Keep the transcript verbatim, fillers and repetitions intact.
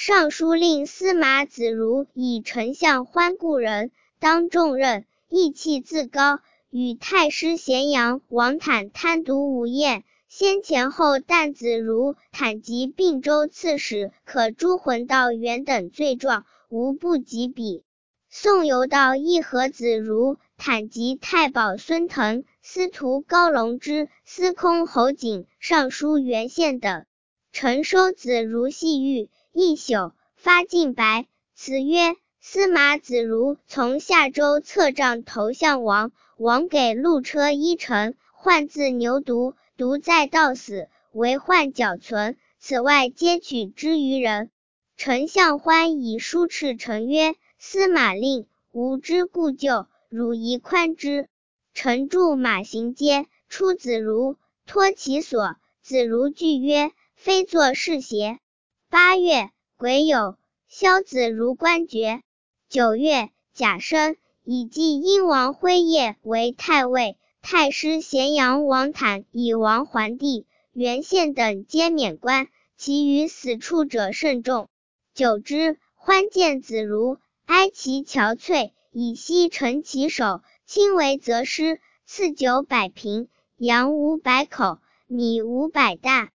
尚书令司马子如以丞相欢故人，当重任，意气自高，与太师咸阳王坦贪渎无厌，先前后但子如、坦及并州刺史可诛浑道元等罪状，无不及彼。宋游道议和子如、坦及太保孙腾、司徒高龙之、司空侯景、尚书袁宪等。臣收子如细狱，一宿，发进白。词曰：司马子如从夏州策杖投项王，王给鹿车一乘，患自牛毒，毒在道死，为患绞存，此外皆取之于人。丞相欢以书斥臣曰：司马令，吾之故旧，汝宜宽之。臣著马行街，出子如，托其所。子如惧曰：非作是邪？八月，癸酉，萧子如官爵。九月，甲申，以继殷王辉业为太尉，太师咸阳王坦以王桓帝、袁宪等皆免官，其余死处者甚众。久之，欢见子如，哀其憔悴，以锡陈其首，亲为则师，赐酒百瓶，羊五百口，米五百担。